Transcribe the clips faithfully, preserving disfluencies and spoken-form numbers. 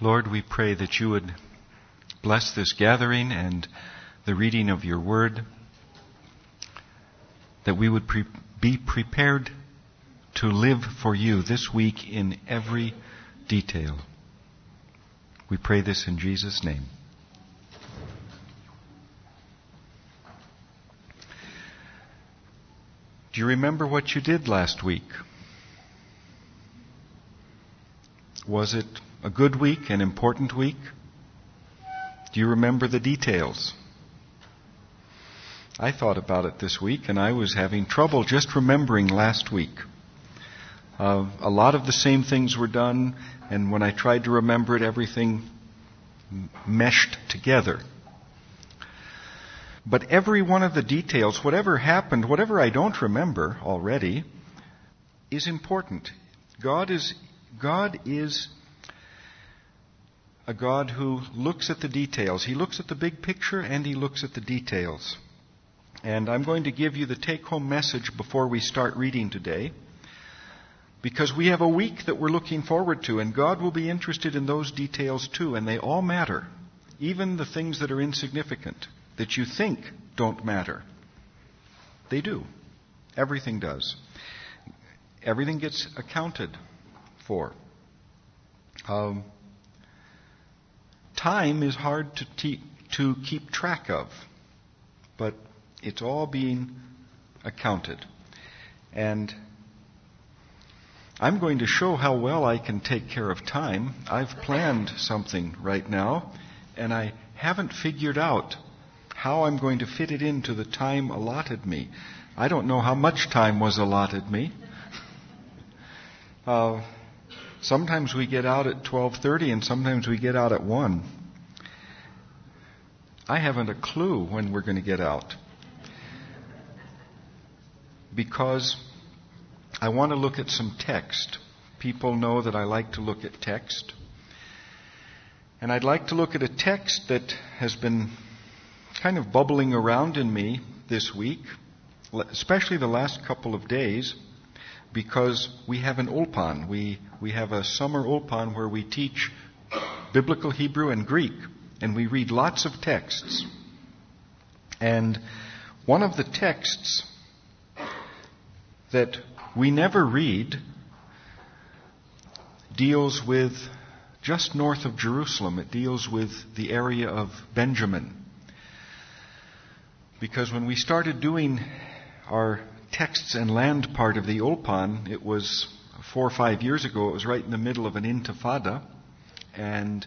Lord, we pray that you would bless this gathering and the reading of your word, that we would pre- be prepared to live for you this week in every detail. We pray this in Jesus' name. Do you remember what you did last week? Was it a good week, an important week? Do you remember the details? I thought about it this week, and I was having trouble just remembering last week. Uh, a lot of the same things were done, and when I tried to remember it, everything meshed together. But every one of the details, whatever happened, whatever I don't remember already, is important. God is God is a God who looks at the details. He looks at the big picture and he looks at the details. And I'm going to give you the take-home message before we start reading today, because we have a week that we're looking forward to, and God will be interested in those details too, and they all matter, even the things that are insignificant, that you think don't matter. They do. Everything does. Everything gets accounted for. Um, time is hard to, te- to keep track of, but it's all being accounted. And I'm going to show how well I can take care of time. I've planned something right now, and I haven't figured out how I'm going to fit it into the time allotted me. I don't know how much time was allotted me. Uh, sometimes we get out at twelve thirty and sometimes we get out at one. I haven't a clue when we're going to get out, because I want to look at some text. People know that I like to look at text. And I'd like to look at a text that has been kind of bubbling around in me this week, especially the last couple of days, because we have an Ulpan. We, we have a summer Ulpan where we teach Biblical Hebrew and Greek, and we read lots of texts. And one of the texts that we never read deals with just north of Jerusalem. It deals with the area of Benjamin. Because when we started doing our texts and land part of the Ulpan, it was four or five years ago. It was right in the middle of an intifada. And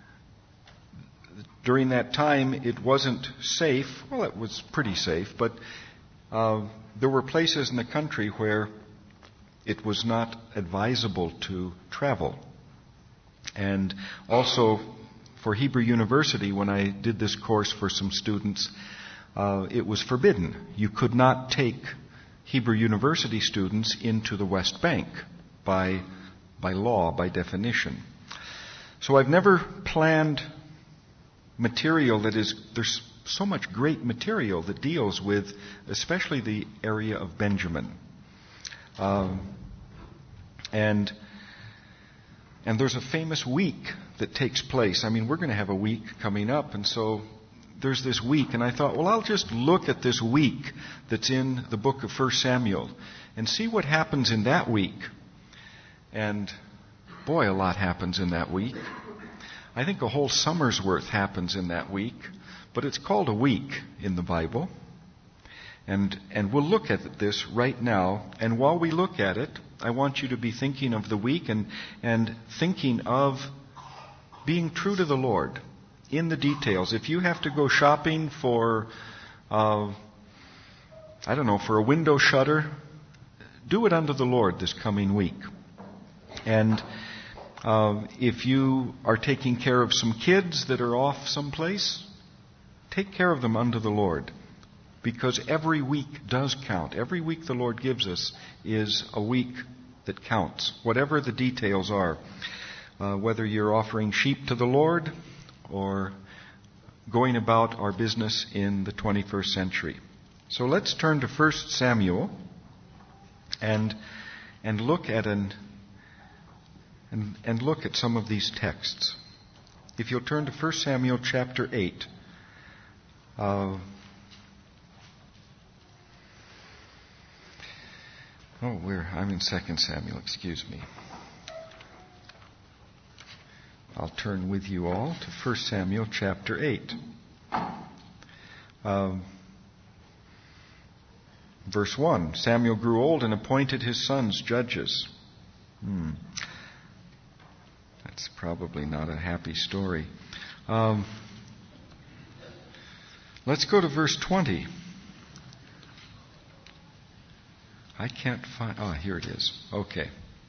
during that time, it wasn't safe. Well, it was pretty safe, but uh, there were places in the country where it was not advisable to travel. And also for Hebrew University, when I did this course for some students, uh, it was forbidden. You could not take Hebrew University students into the West Bank by, by law, by definition. So I've never planned material that is, there's so much great material that deals with especially the area of Benjamin. Um, and and there's a famous week that takes place. I mean, we're going to have a week coming up, and so there's this week, and I thought, well, I'll just look at this week that's in the book of First Samuel and see what happens in that week. And boy, a lot happens in that week. I think a whole summer's worth happens in that week, but it's called a week in the Bible. And and we'll look at this right now. And while we look at it, I want you to be thinking of the week and, and thinking of being true to the Lord in the details. If you have to go shopping for, uh, I don't know, for a window shutter, do it unto the Lord this coming week. And uh, if you are taking care of some kids that are off someplace, take care of them unto the Lord. Because every week does count. Every week the Lord gives us is a week that counts, whatever the details are. Uh, whether you're offering sheep to the Lord or going about our business in the twenty-first century. So let's turn to First Samuel and and look at an and, and look at some of these texts. If you'll turn to First Samuel chapter eight. Uh, oh, where? I'm in Second Samuel, excuse me. I'll turn with you all to First Samuel chapter eight. Um, verse one, Samuel grew old and appointed his sons judges. Hmm. That's probably not a happy story. Um, let's go to verse twenty. I can't find... Ah, oh, here it is. Okay.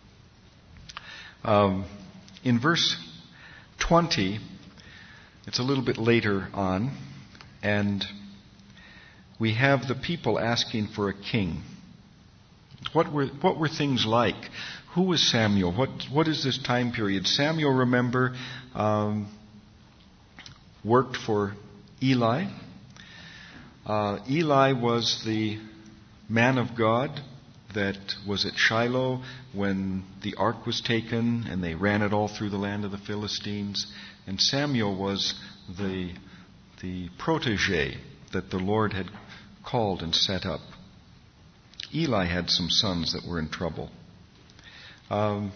Um, in verse twenty, it's a little bit later on, and we have the people asking for a king. What were what were things like? Who was Samuel? What what is this time period? Samuel, remember, um, worked for Eli. Uh, Eli was the man of God that was at Shiloh when the ark was taken and they ran it all through the land of the Philistines. And Samuel was the the protege that the Lord had called and set up. Eli had some sons that were in trouble. Um,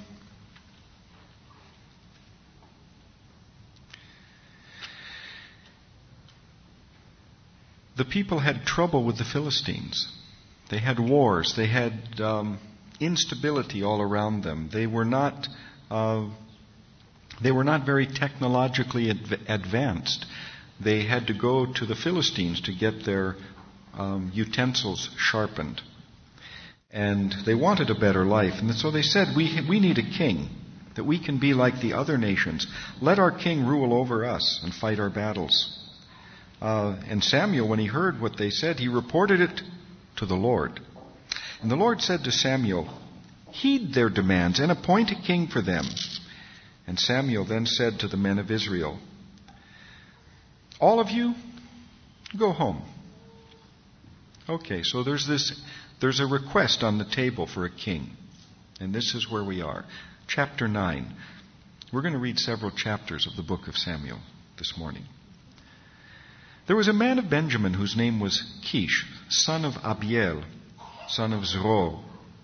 the people had trouble with the Philistines. They had wars. They had um, instability all around them. They were not. Uh, they were not very technologically adv- advanced. They had to go to the Philistines to get their um, utensils sharpened. And they wanted a better life. And so they said, we, we need a king, that we can be like the other nations. Let our king rule over us and fight our battles. Uh, and Samuel, when he heard what they said, he reported it to the Lord. And the Lord said to Samuel, heed their demands and appoint a king for them. And Samuel then said to the men of Israel, all of you, go home. Okay, so there's this, there's a request on the table for a king. And this is where we are. Chapter nine. We're going to read several chapters of the book of Samuel this morning. There was a man of Benjamin whose name was Kish, son of Abiel, son of Zeror.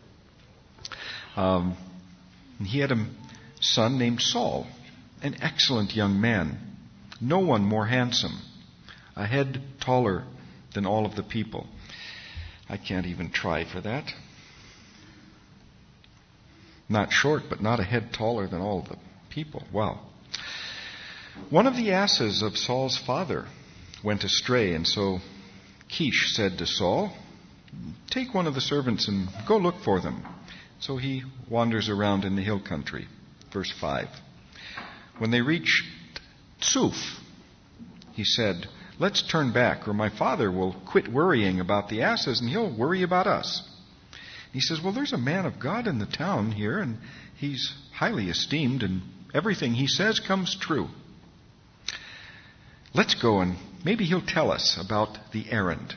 Um, he had a son named Saul, an excellent young man, no one more handsome, a head taller than all of the people. I can't even try for that. Not short, but not a head taller than all of the people. Wow. One of the asses of Saul's father went astray, and so Kish said to Saul, take one of the servants and go look for them. So he wanders around in the hill country. Verse five. When they reached Tsuf, he said, let's turn back, or my father will quit worrying about the asses and he'll worry about us. He says, well, there's a man of God in the town here, and he's highly esteemed, and everything he says comes true. Let's go, and maybe he'll tell us about the errand.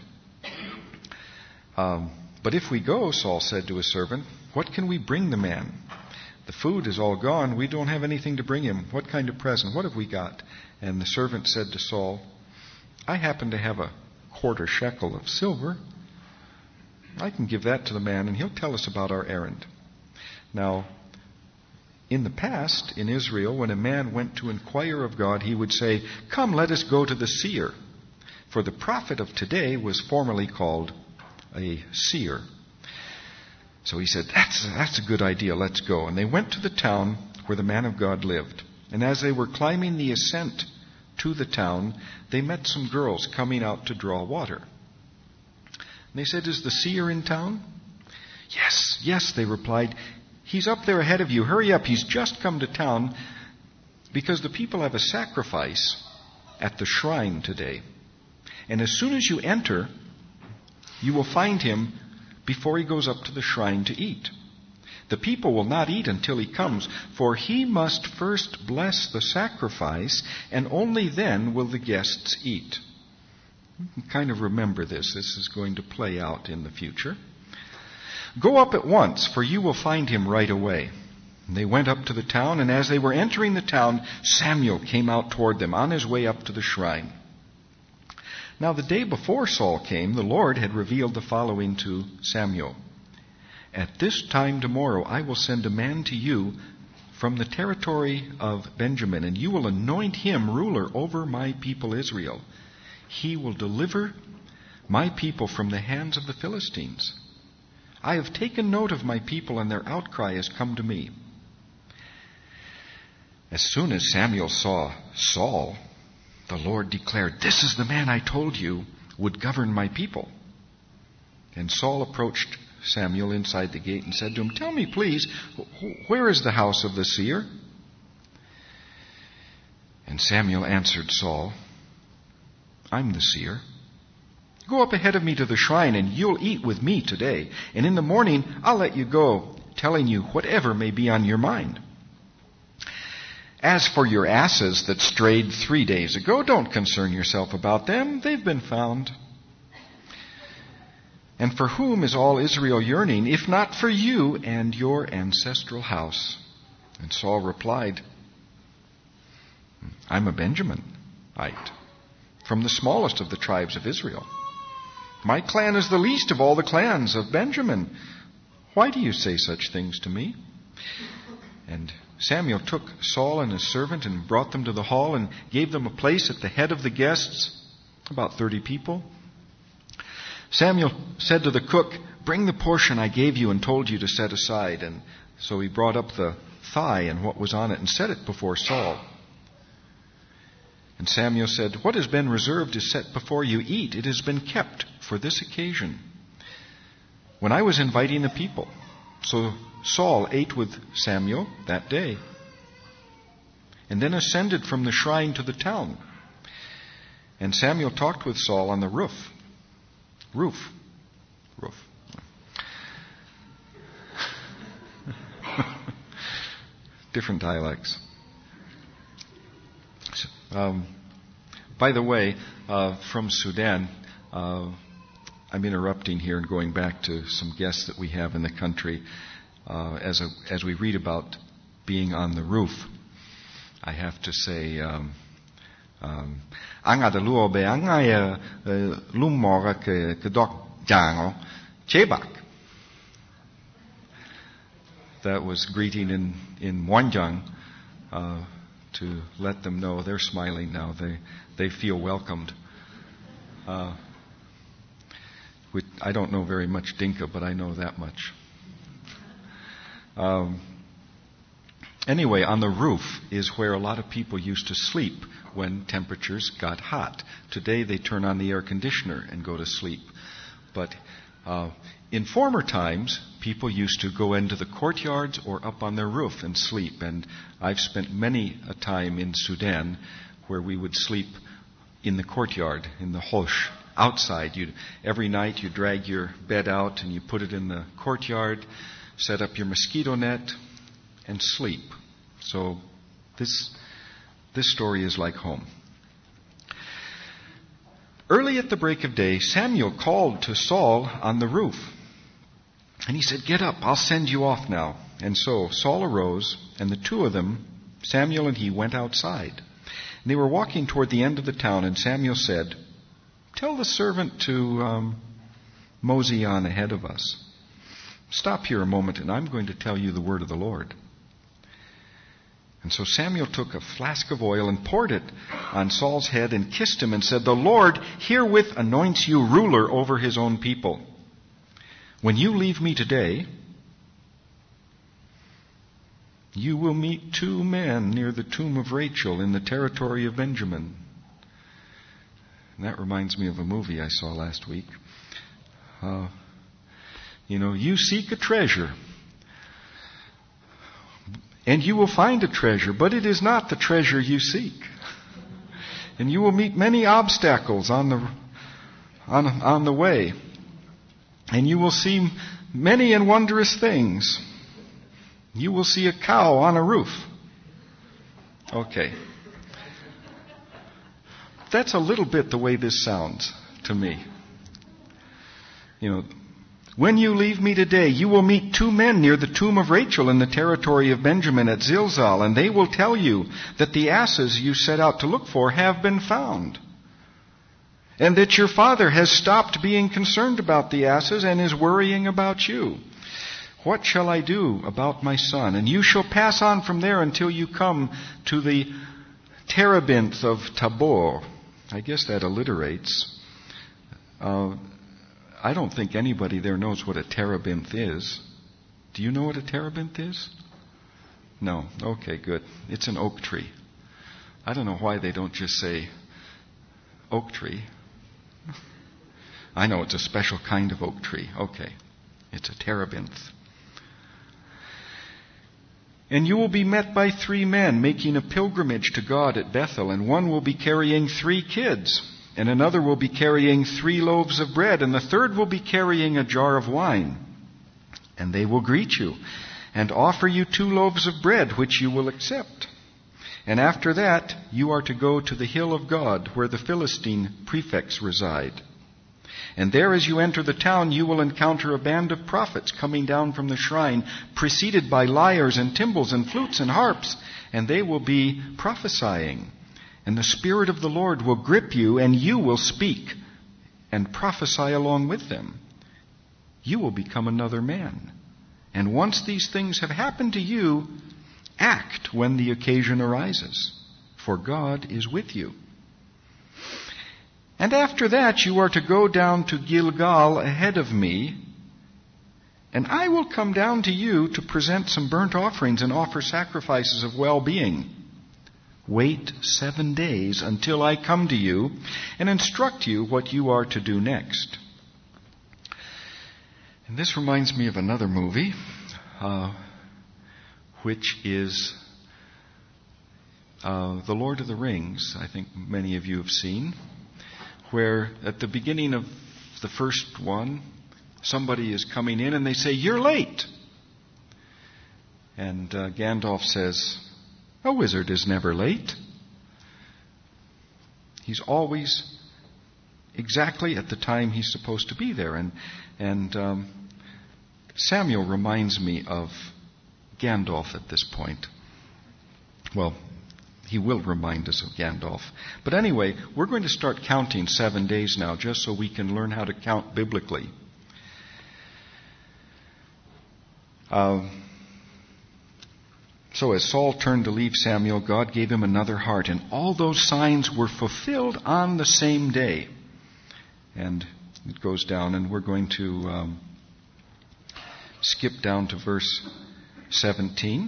Um, but if we go, Saul said to his servant, what can we bring the man? The food is all gone. We don't have anything to bring him. What kind of present? What have we got? And the servant said to Saul, I happen to have a quarter shekel of silver. I can give that to the man, and he'll tell us about our errand. Now, in the past, in Israel, when a man went to inquire of God, he would say, come, let us go to the seer. For the prophet of today was formerly called a seer. So he said, that's, that's a good idea, let's go. And they went to the town where the man of God lived. And as they were climbing the ascent to the town, they met some girls coming out to draw water. And they said, is the seer in town? Yes, yes, they replied. He's up there ahead of you. Hurry up, he's just come to town because the people have a sacrifice at the shrine today. And as soon as you enter, you will find him before he goes up to the shrine to eat. The people will not eat until he comes, for he must first bless the sacrifice, and only then will the guests eat. You can kind of remember this. This is going to play out in the future. Go up at once, for you will find him right away. And they went up to the town, and as they were entering the town, Samuel came out toward them on his way up to the shrine. Now the day before Saul came, the Lord had revealed the following to Samuel. At this time tomorrow I will send a man to you from the territory of Benjamin, and you will anoint him ruler over my people Israel. He will deliver my people from the hands of the Philistines. I have taken note of my people, and their outcry has come to me. As soon as Samuel saw Saul, the Lord declared, "This is the man I told you would govern my people." And Saul approached Samuel inside the gate and said to him, "Tell me, please, where is the house of the seer?" And Samuel answered Saul, "I'm the seer. Go up ahead of me to the shrine, and you'll eat with me today. And in the morning, I'll let you go, telling you whatever may be on your mind. As for your asses that strayed three days ago, don't concern yourself about them. They've been found. And for whom is all Israel yearning, if not for you and your ancestral house?" And Saul replied, "I'm a Benjaminite, from the smallest of the tribes of Israel. My clan is the least of all the clans of Benjamin. Why do you say such things to me?" And Samuel took Saul and his servant and brought them to the hall and gave them a place at the head of the guests, about thirty people. Samuel said to the cook, "Bring the portion I gave you and told you to set aside." And so he brought up the thigh and what was on it and set it before Saul. And Samuel said, "What has been reserved is set before you. Eat. It has been kept for this occasion, when I was inviting the people." So Saul ate with Samuel that day, and then ascended from the shrine to the town. And Samuel talked with Saul on the roof. Roof. Roof. Different dialects. Um, by the way, uh, from Sudan, uh, I'm interrupting here and going back to some guests that we have in the country. Uh, as a, as we read about being on the roof, I have to say, um, um, that was greeting in, in Wanjang, uh, to let them know they're smiling now. They, they feel welcomed. Uh, I don't know very much Dinka, but I know that much. Um, anyway, on the roof is where a lot of people used to sleep when temperatures got hot. Today they turn on the air conditioner and go to sleep. But uh, in former times, people used to go into the courtyards or up on their roof and sleep. And I've spent many a time in Sudan where we would sleep in the courtyard, in the hosh. Outside, you every night you drag your bed out and you put it in the courtyard, set up your mosquito net, and sleep. So this this story is like home. Early at the break of day, Samuel called to Saul on the roof, and he said, "Get up, I'll send you off now." And so Saul arose, and the two of them, Samuel and he, went outside. And they were walking toward the end of the town, and Samuel said, "Tell the servant to um, mosey on ahead of us. Stop here a moment, and I'm going to tell you the word of the Lord." And so Samuel took a flask of oil and poured it on Saul's head and kissed him and said, "The Lord herewith anoints you ruler over his own people. When you leave me today, you will meet two men near the tomb of Rachel in the territory of Benjamin." And that reminds me of a movie I saw last week. Uh, you know, you seek a treasure, and you will find a treasure, but it is not the treasure you seek. And you will meet many obstacles on the on, on the way, and you will see many and wondrous things. You will see a cow on a roof. Okay. That's a little bit the way this sounds to me. You know, When you leave me today, you will meet two men near the tomb of Rachel in the territory of Benjamin at Zilzal, and they will tell you that the asses you set out to look for have been found, and that your father has stopped being concerned about the asses and is worrying about you. What shall I do about my son? And you shall pass on from there until you come to the terebinth of Tabor. I guess that alliterates. Uh, I don't think anybody there knows what a terebinth is. Do you know what a terebinth is? No. Okay, good. It's an oak tree. I don't know why they don't just say oak tree. I know it's a special kind of oak tree. Okay. It's a terebinth. And you will be met by three men making a pilgrimage to God at Bethel, and one will be carrying three kids, and another will be carrying three loaves of bread, and the third will be carrying a jar of wine. And they will greet you and offer you two loaves of bread, which you will accept. And after that, you are to go to the hill of God, where the Philistine prefects reside. And there, as you enter the town, you will encounter a band of prophets coming down from the shrine, preceded by lyres and timbrels and flutes and harps, and they will be prophesying. And the Spirit of the Lord will grip you, and you will speak and prophesy along with them. You will become another man. And once these things have happened to you, act when the occasion arises, for God is with you. And after that, you are to go down to Gilgal ahead of me, and I will come down to you to present some burnt offerings and offer sacrifices of well-being. Wait seven days until I come to you and instruct you what you are to do next. And this reminds me of another movie, uh, which is uh, The Lord of the Rings. I think many of you have seen, where at the beginning of the first one, somebody is coming in and they say, "You're late." And uh, Gandalf says, "A wizard is never late. He's always exactly at the time he's supposed to be there." And and um, Samuel reminds me of Gandalf at this point. Well, he will remind us of Gandalf. But anyway, we're going to start counting seven days now, just so we can learn how to count biblically. Um, So as Saul turned to leave Samuel, God gave him another heart, and all those signs were fulfilled on the same day. And it goes down, and we're going to um, skip down to verse seventeen.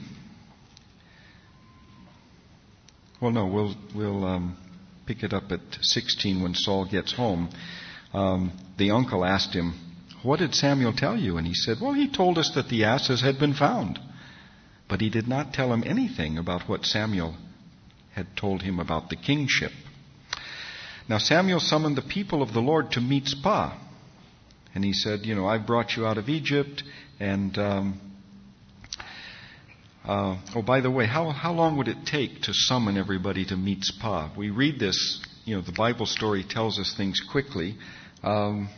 Well, no, we'll we'll um, pick it up at sixteen when Saul gets home. Um, the uncle asked him, "What did Samuel tell you?" And he said, "Well, he told us that the asses had been found." But he did not tell him anything about what Samuel had told him about the kingship. Now Samuel summoned the people of the Lord to Mizpah. And he said, you know, "I've brought you out of Egypt." And, um, uh, oh, by the way, how, how long would it take to summon everybody to Mizpah? We read this, you know, the Bible story tells us things quickly. Um,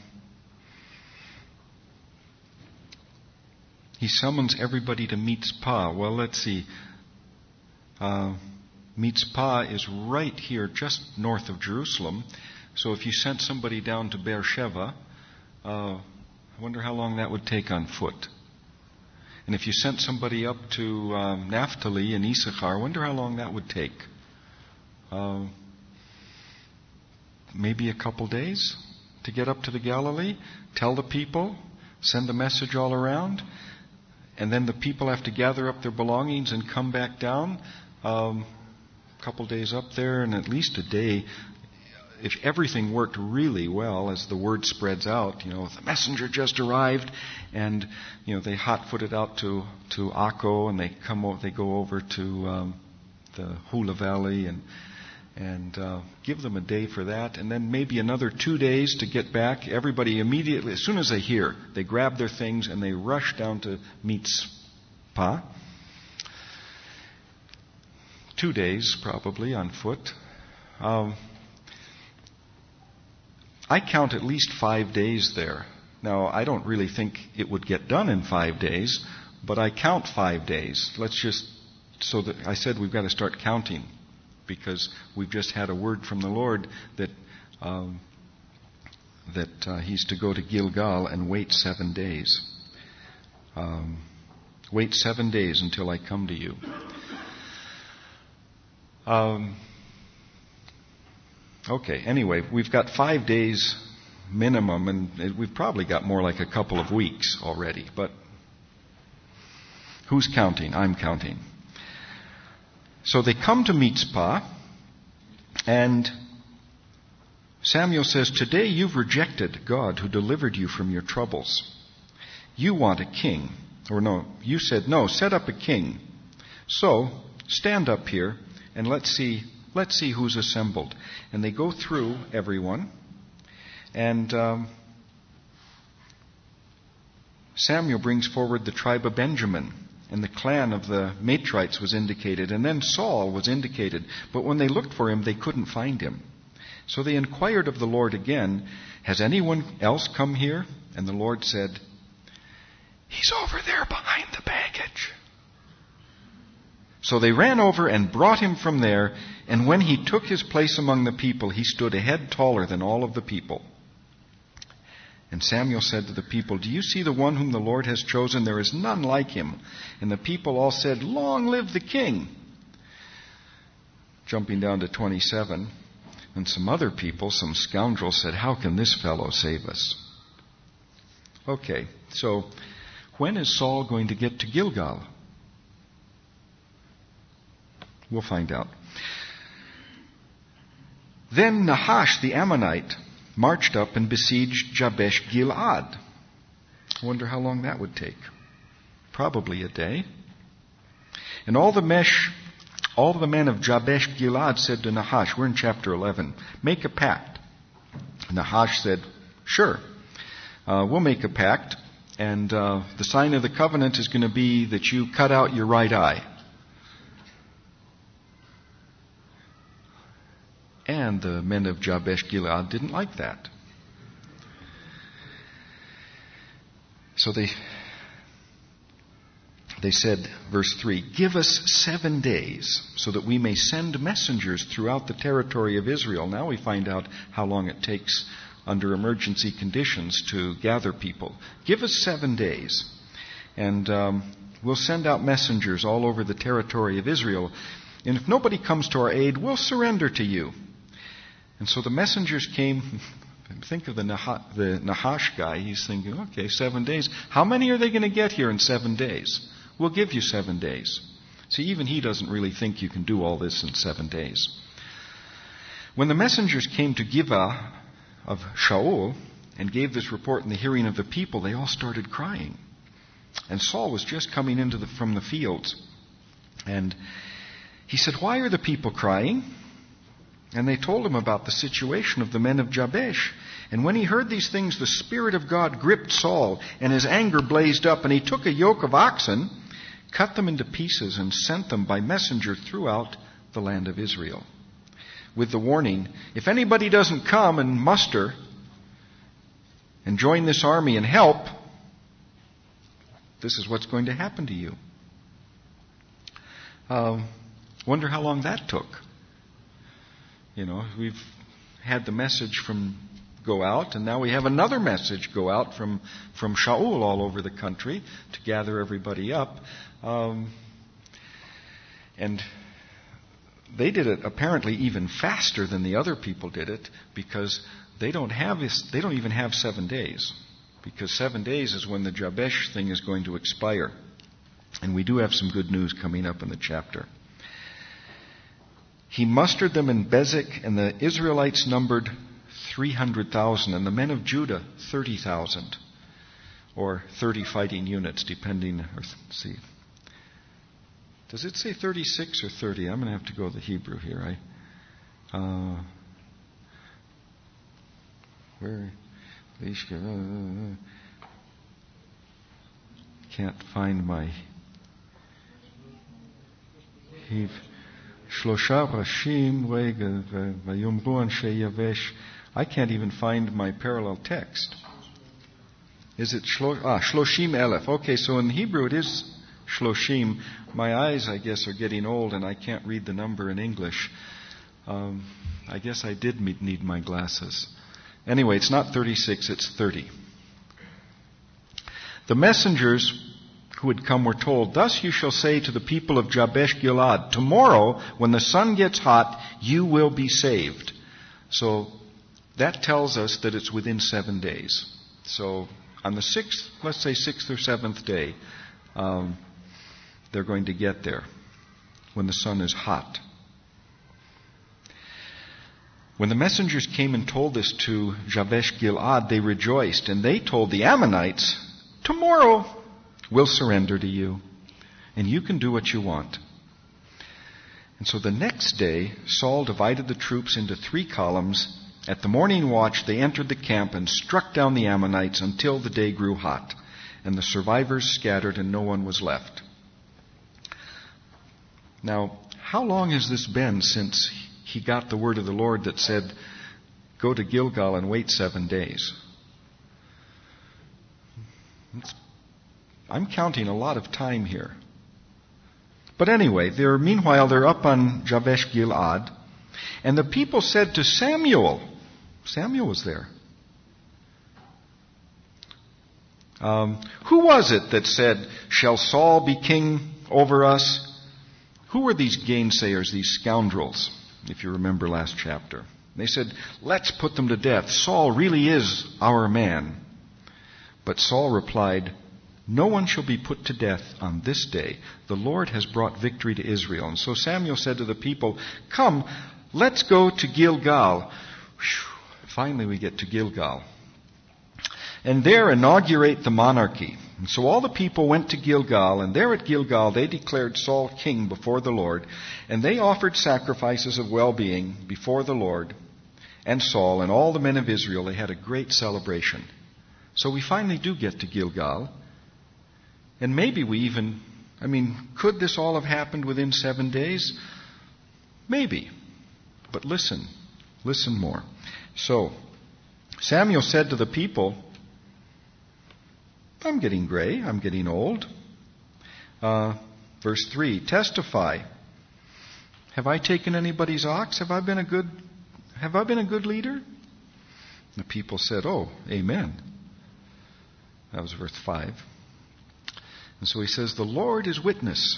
He summons everybody to Mizpah. Well, let's see. Uh, Mizpah is right here, just north of Jerusalem. So if you sent somebody down to Beersheba, uh, I wonder how long that would take on foot. And if you sent somebody up to um, Naphtali and Issachar, I wonder how long that would take. Uh, maybe a couple days to get up to the Galilee, tell the people, send a message all around. And then the people have to gather up their belongings and come back down. Um, a couple days up there and at least a day. If everything worked really well, as the word spreads out, you know, the messenger just arrived, and you know they hot-footed out to to Akko, and they come over, they go over to um, the Hula Valley, and and uh, give them a day for that, and then maybe another two days to get back. Everybody immediately, as soon as they hear, they grab their things and they rush down to Mizpah. Two days, probably, on foot. Um, I count at least five days there. Now, I don't really think it would get done in five days, but I count five days. Let's just, so that I said we've got to start counting, because we've just had a word from the Lord that um, that uh, he's to go to Gilgal and wait seven days. Um, wait seven days until I come to you. Um, okay, anyway, we've got five days minimum, and we've probably got more like a couple of weeks already, but who's counting? I'm counting. So they come to Mitzpah, and Samuel says, "Today you've rejected God who delivered you from your troubles. You want a king." Or no, you said, "No, set up a king. So, stand up here and let's see, let's see who's assembled." And they go through everyone, and um, Samuel brings forward the tribe of Benjamin, and the clan of the Matrites was indicated, and then Saul was indicated. But when they looked for him, they couldn't find him. So they inquired of the Lord again, "Has anyone else come here?" And the Lord said, "He's over there behind the baggage." So they ran over and brought him from there, and when he took his place among the people, he stood a head taller than all of the people. And Samuel said to the people, "Do you see the one whom the Lord has chosen? There is none like him." And the people all said, "Long live the king." Jumping down to twenty-seven, and some other people, some scoundrels, said, "How can this fellow save us?" Okay, so when is Saul going to get to Gilgal? We'll find out. Then Nahash the Ammonite marched up and besieged Jabesh Gilead. I wonder how long that would take. Probably a day. And all the mesh, all the men of Jabesh Gilead said to Nahash, we're in chapter eleven, "Make a pact." Nahash said, "Sure, uh, we'll make a pact, and uh, the sign of the covenant is going to be that you cut out your right eye." And the men of Jabesh Gilead didn't like that. So they they said, verse three, "Give us seven days so that we may send messengers throughout the territory of Israel." Now we find out how long it takes under emergency conditions to gather people. "Give us seven days, and um, we'll send out messengers all over the territory of Israel. And if nobody comes to our aid, we'll surrender to you." And so the messengers came. Think of the, Nah- the Nahash guy. He's thinking, okay, seven days. How many are they going to get here in seven days? We'll give you seven days. See, even he doesn't really think you can do all this in seven days. When the messengers came to Gibeah of Shaul and gave this report in the hearing of the people, they all started crying. And Saul was just coming into the, from the fields. And he said, "Why are the people crying?" And they told him about the situation of the men of Jabesh. And when he heard these things, the Spirit of God gripped Saul, and his anger blazed up, and he took a yoke of oxen, cut them into pieces, and sent them by messenger throughout the land of Israel, with the warning, if anybody doesn't come and muster and join this army and help, this is what's going to happen to you. Uh, wonder how long that took. You know, we've had the message from go out, and now we have another message go out from, from Shaul all over the country to gather everybody up. Um, and they did it apparently even faster than the other people did it, because they don't have this, they don't even have seven days. Because seven days is when the Jabesh thing is going to expire. And we do have some good news coming up in the chapter. He mustered them in Bezek, and the Israelites numbered three hundred thousand, and the men of Judah thirty thousand, or thirty fighting units, depending. Or, let's see, does it say thirty-six or thirty? I'm going to have to go to the Hebrew here. I uh, where uh, can't find my Hebrew. Shlosha Rashim Vayomru Anshe Yavesh. I can't even find my parallel text. Is it shlo, ah, Shloshim Elef? Okay, so in Hebrew it is Shloshim. My eyes, I guess, are getting old and I can't read the number in English. Um, I guess I did need my glasses. Anyway, it's not thirty-six, it's thirty. The messengers who had come were told, "Thus you shall say to the people of Jabesh Gilead, tomorrow, when the sun gets hot, you will be saved." So that tells us that it's within seven days. So on the sixth, let's say sixth or seventh day, um, they're going to get there when the sun is hot. When the messengers came and told this to Jabesh Gilead, they rejoiced, and they told the Ammonites, "Tomorrow we'll surrender to you, and you can do what you want." And so the next day, Saul divided the troops into three columns. At the morning watch, they entered the camp and struck down the Ammonites until the day grew hot, and the survivors scattered and no one was left. Now, how long has this been since he got the word of the Lord that said, "Go to Gilgal and wait seven days"? It's, I'm counting a lot of time here. But anyway, they're, meanwhile, they're up on Jabesh Gilead, and the people said to Samuel, Samuel was there, um, "Who was it that said, 'Shall Saul be king over us?'" Who were these gainsayers, these scoundrels, if you remember last chapter? They said, "Let's put them to death. Saul really is our man." But Saul replied, "No one shall be put to death on this day. The Lord has brought victory to Israel." And so Samuel said to the people, "Come, let's go to Gilgal." Whew, finally we get to Gilgal. "And there inaugurate the monarchy." And so all the people went to Gilgal, and there at Gilgal they declared Saul king before the Lord, and they offered sacrifices of well-being before the Lord and Saul and all the men of Israel. They had a great celebration. So we finally do get to Gilgal. And maybe we even, I mean, could this all have happened within seven days? Maybe. But listen, listen more. So, Samuel said to the people, "I'm getting gray, I'm getting old." Uh, verse three, "Testify. Have I taken anybody's ox? Have I been a good, have I been a good leader?" The people said, "Oh, amen." That was verse five. And so he says, "The Lord is witness.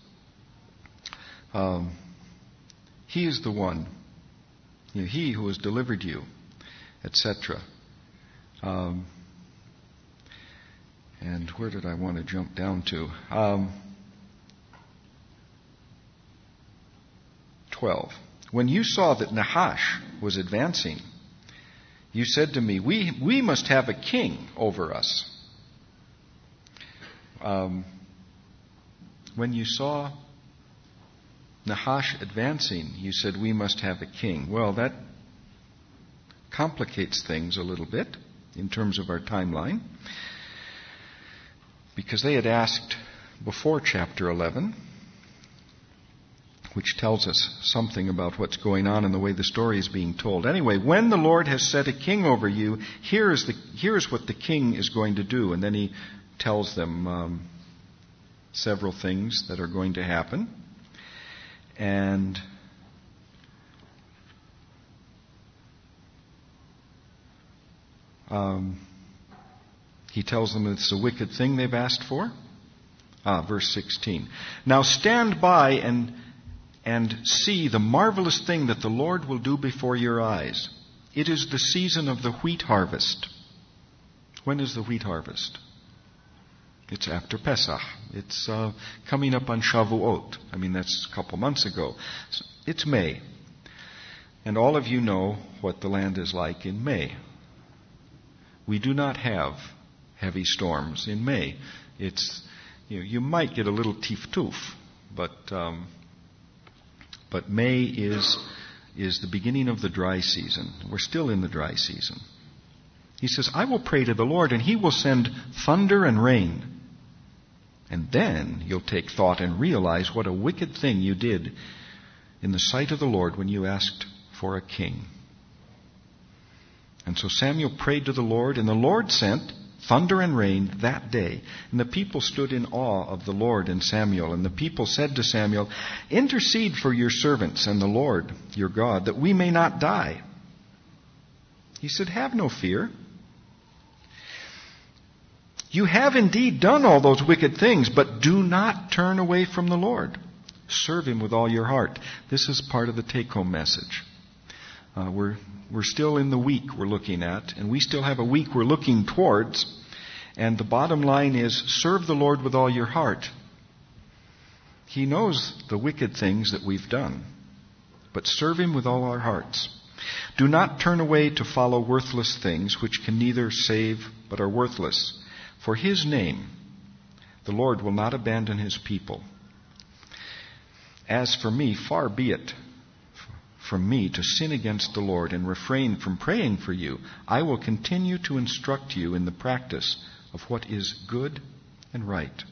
Um, he is the one, you know, he who has delivered you," et cetera. Um, and where did I want to jump down to? Um, twelve. "When you saw that Nahash was advancing, you said to me, we, we must have a king over us." Um, when you saw Nahash advancing, you said, "We must have a king." Well, that complicates things a little bit in terms of our timeline, because they had asked before chapter eleven, which tells us something about what's going on and the way the story is being told. Anyway, "When the Lord has set a king over you, here is the here is what the king is going to do." And then he tells them um, several things that are going to happen. And um, he tells them it's a wicked thing they've asked for. Ah, verse sixteen. "Now stand by and and see the marvelous thing that the Lord will do before your eyes. It is the season of the wheat harvest." When is the wheat harvest? It's after Pesach. It's uh, coming up on Shavuot. I mean, that's a couple months ago. So it's May. And all of you know what the land is like in May. We do not have heavy storms in May. It's, you know, you might get a little teef-toof, but um, but May is is the beginning of the dry season. We're still in the dry season. He says, "I will pray to the Lord, and He will send thunder and rain. And then you'll take thought and realize what a wicked thing you did in the sight of the Lord when you asked for a king." And so Samuel prayed to the Lord, and the Lord sent thunder and rain that day. And the people stood in awe of the Lord and Samuel. And the people said to Samuel, intercede for your servants and the Lord, your God, that we may not die. He said, have no fear. You have indeed done all those wicked things, but do not turn away from the Lord. Serve Him with all your heart. This is part of the take-home message. Uh, we're we're still in the week we're looking at, and we still have a week we're looking towards. And the bottom line is, serve the Lord with all your heart. He knows the wicked things that we've done, but serve Him with all our hearts. Do not turn away to follow worthless things, which can neither save but are worthless. For His name, the Lord will not abandon His people. As for me, far be it from me to sin against the Lord and refrain from praying for you. I will continue to instruct you in the practice of what is good and right.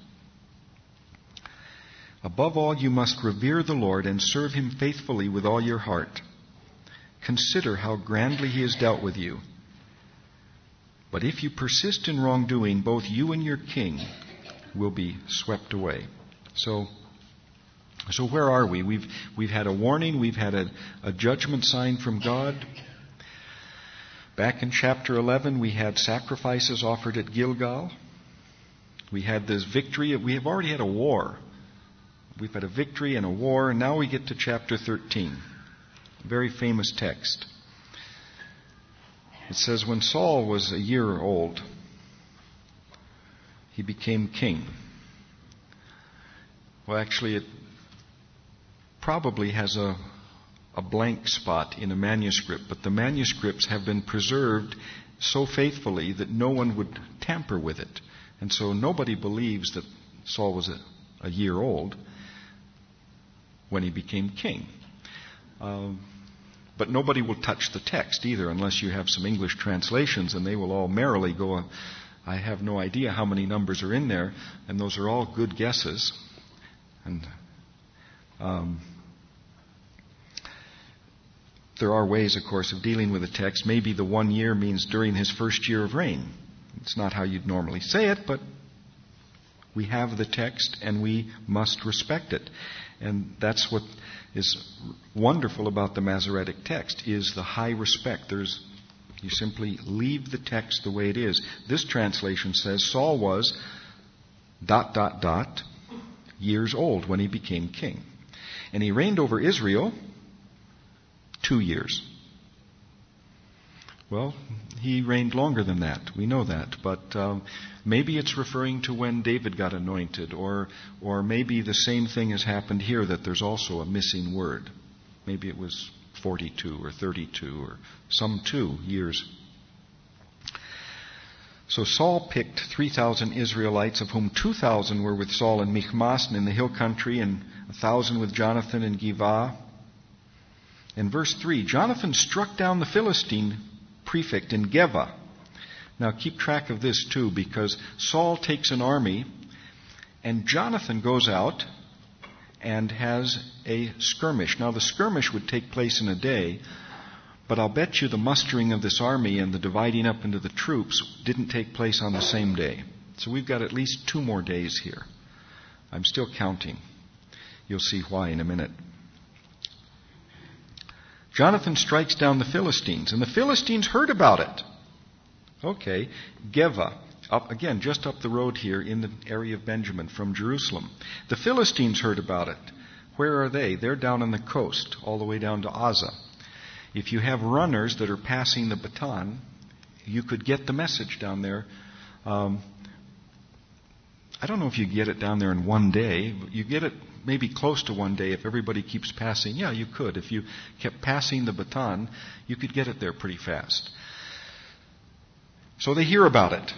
Above all, you must revere the Lord and serve Him faithfully with all your heart. Consider how grandly He has dealt with you. But if you persist in wrongdoing, both you and your king will be swept away. So, so where are we? We've we've had a warning. We've had a, a judgment sign from God. Back in chapter eleven, we had sacrifices offered at Gilgal. We had this victory. We have already had a war. We've had a victory and a war, and now we get to chapter thirteen. A very famous text. It says, when Saul was a year old, he became king. Well, actually, it probably has a, a blank spot in a manuscript, but the manuscripts have been preserved so faithfully that no one would tamper with it. And so nobody believes that Saul was a, a year old when he became king. Um, But nobody will touch the text either unless you have some English translations, and they will all merrily go, I have no idea how many numbers are in there, and those are all good guesses. And um, there are ways, of course, of dealing with the text. Maybe the one year means during his first year of reign. It's not how you'd normally say it, but we have the text and we must respect it. And that's what is wonderful about the Masoretic text, is the high respect. There's, you simply leave the text the way it is. This translation says Saul was dot, dot, dot, years old when he became king. And he reigned over Israel two years. Well, he reigned longer than that. We know that. But um, maybe it's referring to when David got anointed, or or maybe the same thing has happened here, that there's also a missing word. Maybe it was forty-two or thirty-two or some two years. So Saul picked three thousand Israelites, of whom two thousand were with Saul in Michmas and in the hill country, and one thousand with Jonathan in Giv'ah. In verse three, Jonathan struck down the Philistine prefect in Geva. Now keep track of this too, because Saul takes an army and Jonathan goes out and has a skirmish. Now the skirmish would take place in a day, but I'll bet you the mustering of this army and the dividing up into the troops didn't take place on the same day. So we've got at least two more days here. I'm still counting. You'll see why in a minute. Jonathan strikes down the Philistines, and the Philistines heard about it. Okay, Geva, up again, just up the road here in the area of Benjamin from Jerusalem. The Philistines heard about it. Where are they? They're down on the coast, all the way down to Gaza. If you have runners that are passing the baton, you could get the message down there. Um, I don't know if you get it down there in one day. You get it maybe close to one day if everybody keeps passing. Yeah, you could. If you kept passing the baton, you could get it there pretty fast. So they hear about it.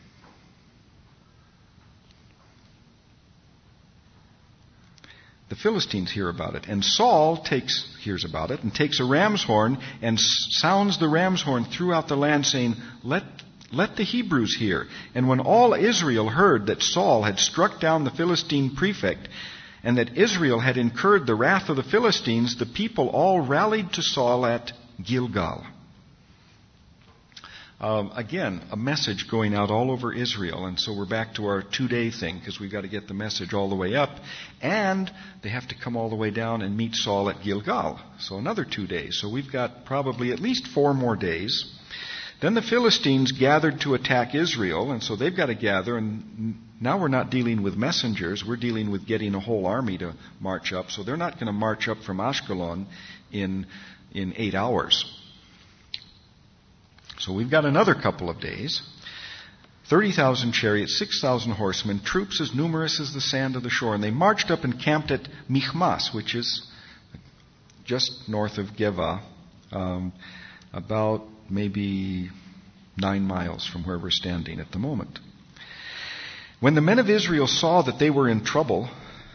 The Philistines hear about it. And Saul takes, hears about it and takes a ram's horn and sounds the ram's horn throughout the land, saying, Let Let the Hebrews hear. And when all Israel heard that Saul had struck down the Philistine prefect, and that Israel had incurred the wrath of the Philistines, the people all rallied to Saul at Gilgal. Um, again, a message going out all over Israel. And so we're back to our two-day thing because we've got to get the message all the way up. And they have to come all the way down and meet Saul at Gilgal. So another two days. So we've got probably at least four more days. Then the Philistines gathered to attack Israel. And so they've got to gather. And now we're not dealing with messengers. We're dealing with getting a whole army to march up. So they're not going to march up from Ashkelon in, in eight hours. So we've got another couple of days. thirty thousand chariots, six thousand horsemen, troops as numerous as the sand of the shore. And they marched up and camped at Michmas, which is just north of Geva, um, about maybe nine miles from where we're standing at the moment. When the men of Israel saw that they were in trouble,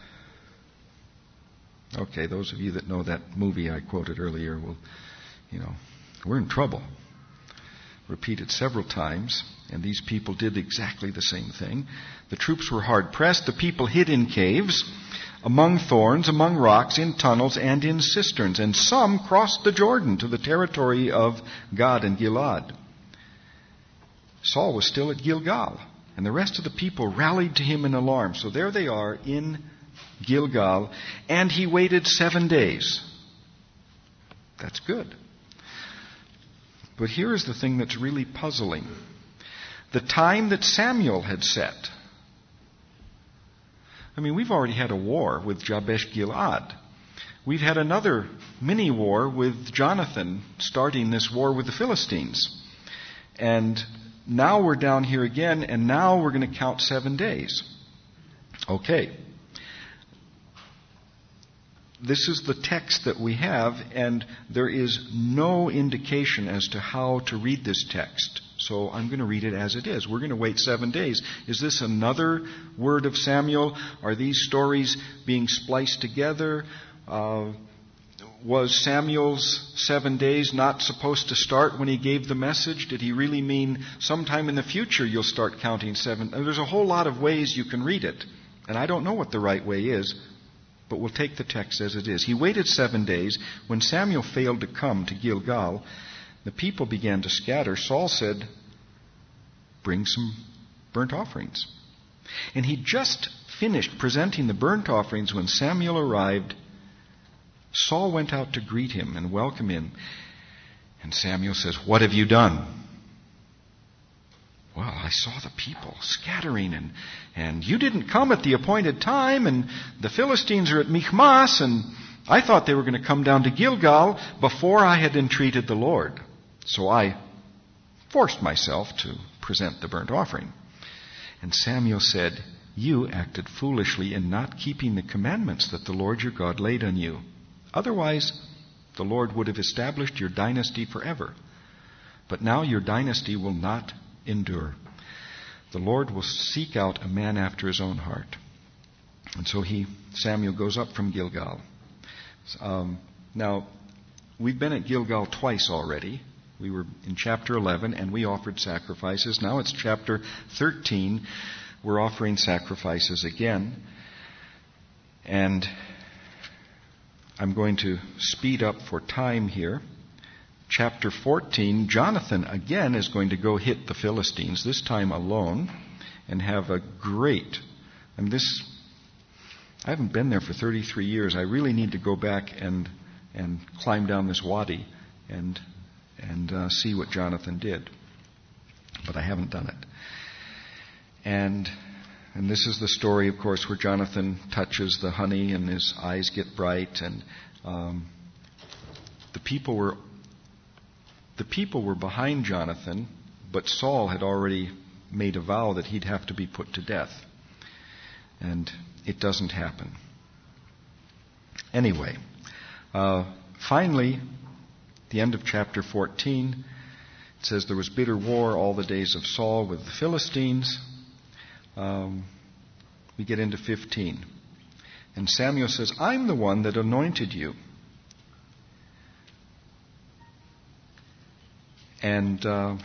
okay, those of you that know that movie I quoted earlier will, you know, we're in trouble. Repeated several times, and these people did exactly the same thing. The troops were hard pressed. The people hid in caves, among thorns, among rocks, in tunnels, and in cisterns. And some crossed the Jordan to the territory of Gad and Gilead. Saul was still at Gilgal, and the rest of the people rallied to him in alarm. So there they are in Gilgal, and he waited seven days. That's good. But here is the thing that's really puzzling. The time that Samuel had set. I mean, we've already had a war with Jabesh Gilead. We've had another mini war with Jonathan starting this war with the Philistines. And now we're down here again, and now we're going to count seven days. Okay. This is the text that we have, and there is no indication as to how to read this text. So I'm going to read it as it is. We're going to wait seven days. Is this another word of Samuel? Are these stories being spliced together? Uh, was Samuel's seven days not supposed to start when he gave the message? Did he really mean sometime in the future you'll start counting seven? There's a whole lot of ways you can read it, and I don't know what the right way is. But we'll take the text as it is. He waited seven days. When Samuel failed to come to Gilgal, the people began to scatter. Saul said, "Bring some burnt offerings." And he just finished presenting the burnt offerings when Samuel arrived. Saul went out to greet him and welcome him. And Samuel says, "What have you done?" "Well, I saw the people scattering, and, and you didn't come at the appointed time, and the Philistines are at Michmas, and I thought they were going to come down to Gilgal before I had entreated the Lord. So I forced myself to present the burnt offering." And Samuel said, "You acted foolishly in not keeping the commandments that the Lord your God laid on you. Otherwise, the Lord would have established your dynasty forever. But now your dynasty will not endure. The Lord will seek out a man after his own heart." And so he, Samuel goes up from Gilgal. Um, now, we've been at Gilgal twice already. We were in chapter eleven and we offered sacrifices. Now it's chapter thirteen. We're offering sacrifices again. And I'm going to speed up for time here. Chapter fourteen, Jonathan again is going to go hit the Philistines, this time alone, and have a great, and this, I haven't been there for thirty-three years. I really need to go back and and climb down this wadi and and uh, see what Jonathan did. But I haven't done it. And and this is the story, of course, where Jonathan touches the honey and his eyes get bright, and um, the people were The people were behind Jonathan, but Saul had already made a vow that he'd have to be put to death. And it doesn't happen. Anyway, uh, finally, the end of chapter fourteen, it says there was bitter war all the days of Saul with the Philistines. Um, we get into fifteen. And Samuel says, "I'm the one that anointed you." And uh,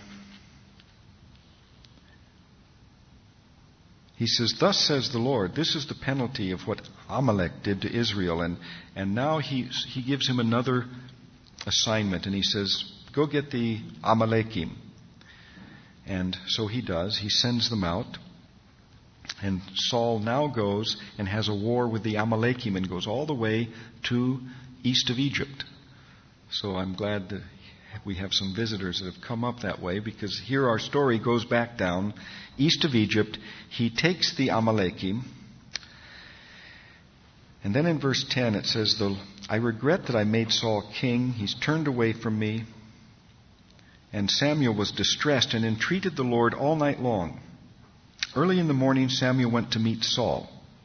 he says, "Thus says the Lord," this is the penalty of what Amalek did to Israel. And, and now he, he gives him another assignment. And he says, "Go get the Amalekim." And so he does. He sends them out. And Saul now goes and has a war with the Amalekim and goes all the way to east of Egypt. So I'm glad that we have some visitors that have come up that way, because here our story goes back down east of Egypt. He takes the Amalekim. And then in verse ten it says, "Though I regret that I made Saul king, he's turned away from me." And Samuel was distressed and entreated the Lord all night long. Early in the morning Samuel went to meet Saul.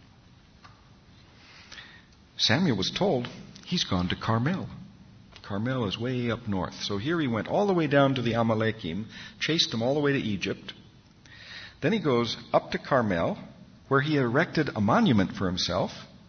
Samuel was told, he's gone to Carmel. Carmel is way up north. So here he went all the way down to the Amalekim, chased them all the way to Egypt. Then he goes up to Carmel, where he erected a monument for himself.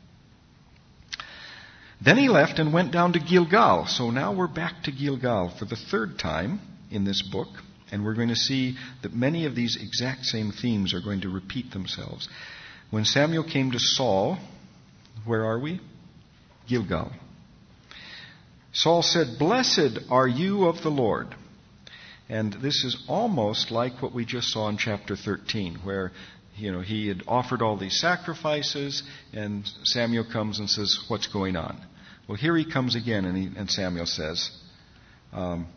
Then he left and went down to Gilgal. So now we're back to Gilgal for the third time in this book. And we're going to see that many of these exact same themes are going to repeat themselves. When Samuel came to Saul, where are we? Gilgal. Saul said, "Blessed are you of the Lord." And this is almost like what we just saw in chapter thirteen, where you know he had offered all these sacrifices, and Samuel comes and says, "What's going on?" Well, here he comes again, and, he, and Samuel says, um,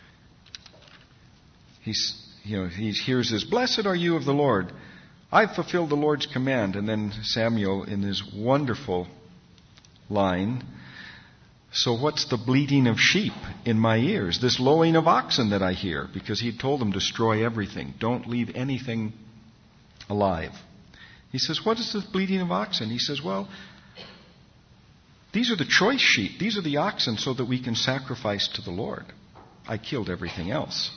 he's, you know, he hears this, "Blessed are you of the Lord. I've fulfilled the Lord's command." And then Samuel, in his wonderful line, "So what's the bleating of sheep in my ears, this lowing of oxen that I hear?" Because he told them, destroy everything. Don't leave anything alive. He says, "What is this bleating of oxen?" He says, "Well, these are the choice sheep. These are the oxen so that we can sacrifice to the Lord. I killed everything else."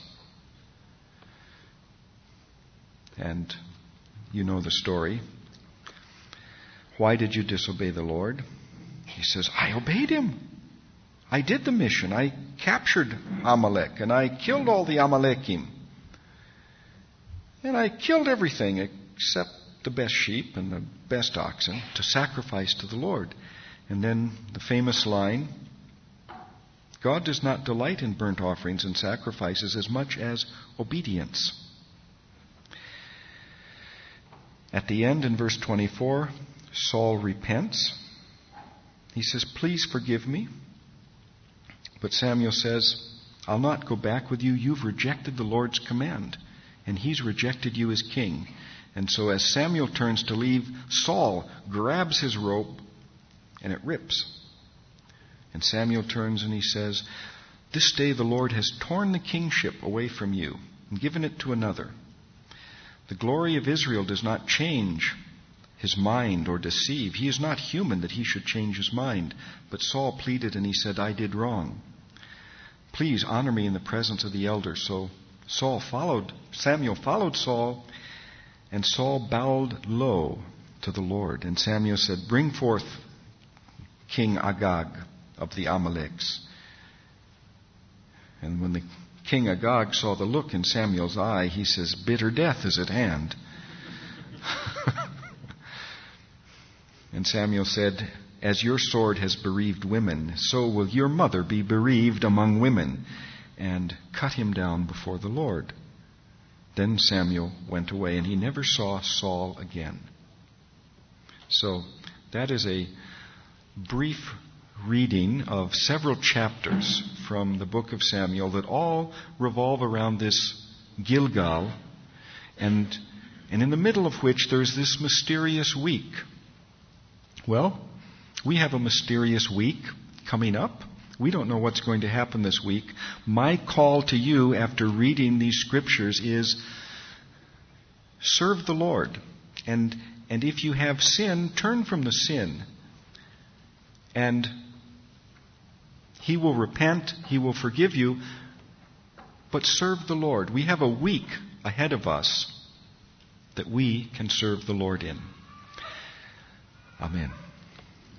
And you know the story. "Why did you disobey the Lord?" He says, "I obeyed him. I did the mission. I captured Amalek, and I killed all the Amalekim. And I killed everything except the best sheep and the best oxen to sacrifice to the Lord." And then the famous line, "God does not delight in burnt offerings and sacrifices as much as obedience." At the end, in verse twenty-four, Saul repents. He says, "Please forgive me." But Samuel says, "I'll not go back with you. You've rejected the Lord's command, and he's rejected you as king." And so as Samuel turns to leave, Saul grabs his robe, and it rips. And Samuel turns and he says, "This day the Lord has torn the kingship away from you and given it to another. The glory of Israel does not change his mind or deceive. He is not human that he should change his mind." But Saul pleaded and he said, "I did wrong. Please honor me in the presence of the elders." So Saul followed, Samuel followed Saul, and Saul bowed low to the Lord. And Samuel said, "Bring forth King Agag of the Amaleks." And when the King Agag saw the look in Samuel's eye, he says, "Bitter death is at hand." And Samuel said, "As your sword has bereaved women, so will your mother be bereaved among women," and cut him down before the Lord. Then Samuel went away, and he never saw Saul again. So that is a brief reading of several chapters from the book of Samuel that all revolve around this Gilgal, and, and in the middle of which there's this mysterious week. Well, we have a mysterious week coming up. We don't know what's going to happen this week. My call to you after reading these scriptures is serve the Lord. And, and if you have sin, turn from the sin. And he will repent, he will forgive you, but serve the Lord. We have a week ahead of us that we can serve the Lord in. Amen.